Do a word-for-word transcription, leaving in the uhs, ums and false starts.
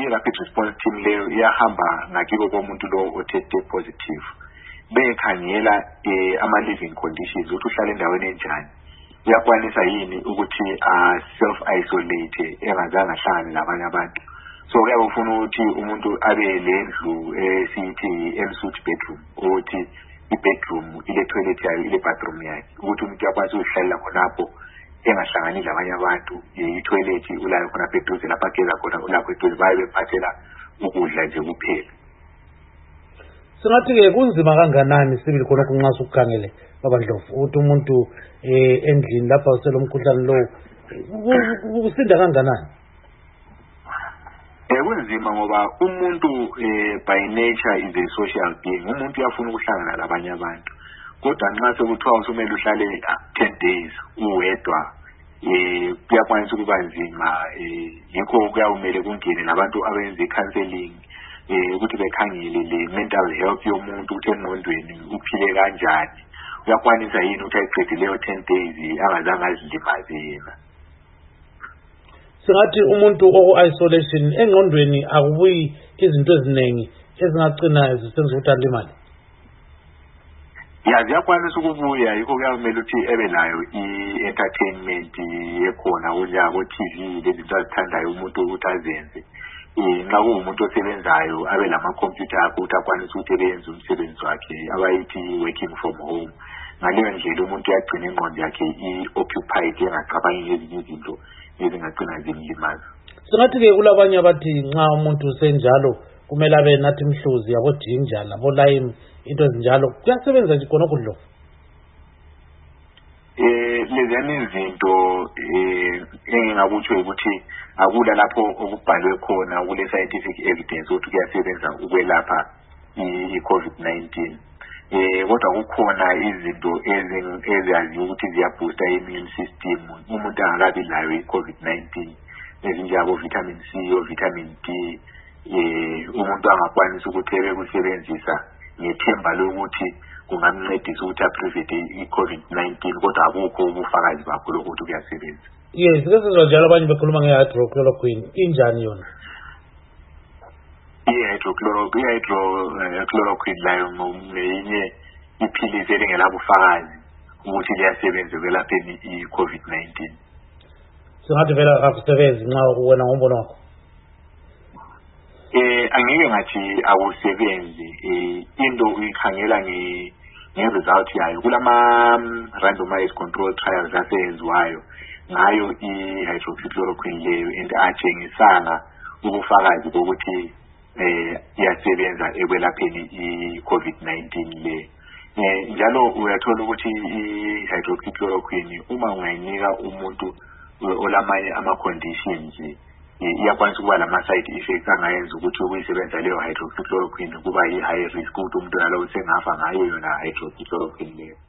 i-rapid response team leyo iyahamba ngakibo komuntu lo oteste positive bekhangela eh, ama living conditions ukuthi uhlala endaweni enjani uyakwanisa yini ukuthi a self isolate engazange ahlangane nabanye abantu so kuyabe ufuna ukuthi umuntu abe lendlu esithi ensuite bedroom ukuthi i-bedroom ile toilet yayo ile bathroom yakhe ukuthi umuntu uyakwazi ukuhlala khonapho engahlangani labanye abantu i-toilet ulayo khona eduze lapha ageza khona ulapho eduze baye bephathela ukudla nje kuphela. Singathi ke kunzima kanganani sibili khona kunxa ukukhangele baba Ndlovu ukuthi umuntu eh endlini lapha uselomkhuhlane lo usinda kanganani? Eh kunzima ngoba umuntu eh by nature is a social being. Umuntu uyafuna ukuhlangana labanye abantu. Kodwa nxa sekuthiwa usumele uhlale ten days uwedwa eh kuyakwanisa ukuba nzima eh yikho kuyawumele kungene nabantu abenza i-counseling eh ukuthi bekhangele le mental health yomuntu ukuthi engqondweni uphile kanjani uyakwanisa yini ukuthi ayiqedileyo ten days angazange azilimaze yena. Singathi umuntu oku-isolation engqondweni akubuyi izinto eziningi ezingagcina zisenza ukuthi alimale. Ya ziyakwanisa ukubuya yikho kuyamele ukuthi ebe nayo i-entertainment ekhona kunjako T V lezinto azithandayo umuntu ukuthi azenze. Nxa kuwumuntu osebenzayo abe lama-computer akho ukuthi akwanise ukuthi ebenze umsebenzi wakhe abayithi working from home. Ngaleyo ndlela umuntu uyagcina ingqondo yakhe i-occupied engacabangi ngezinye izinto ezingagcina zimlimaza. Singathi-ke kulabanye abathi nxa umuntu senjalo kumele abe nathi mhluzi yabo ginger labo lime into ezinjalo kuyasebenza nje khona kudlo. Eh leziyana izinto eh engingakutsho ukuthi akula lapho okubhalwe khona kule scientific evidence ukuthi kuyasebenza ukwelapha i-COVID nineteen. Eh kodwa kukhona izinto eziyaziyo ukuthi ziyaboosta i-immune system umuntu angakabi nayo i-COVID nineteen ezinjengabo vitamin C o vitamin D. Eh umuntu angakwanisa ukuthi ebe kusebenzisa ngethemba lokuthi kungamncedisa ukuthi aprevent i-COVID nineteen kodwa akukho ubufakazi bakho lokuthi kuyasebenza. Yes, kesizwa njalo abanye bekhuluma nge-hydrochloroquine injani yona? I-hydrochloroquine i-hydrochloroquine layo ngeyinye iphilisi elingelabufakazi ukuthi liyasebenza ukwelapheni i-COVID nineteen. Singathi vele akusebenzi nxa wena ngombono wakho? Eh angeke ngathi awusebenzi eh into uyikhangela nge ngeresult yayo kulama randomized control trials asenziwayo ngayo i-hydroxychloroquine leyo and atshengisanga ubufakazi bokuthi eh iyasebenza ekwelapheni i-COVID nineteen le. Eh njalo uyathola ukuthi i-hydroxychloroquine uma ungayinika umuntu olamanye ama conditions iyakwanisa ukuba lama-side effects angayenza ukuthi ukuyisebenza leyo hydroxychloroquine kuba yi-high risk ukuthi umuntu nalowo sengafa ngayo yona hydroxychloroquine leyo.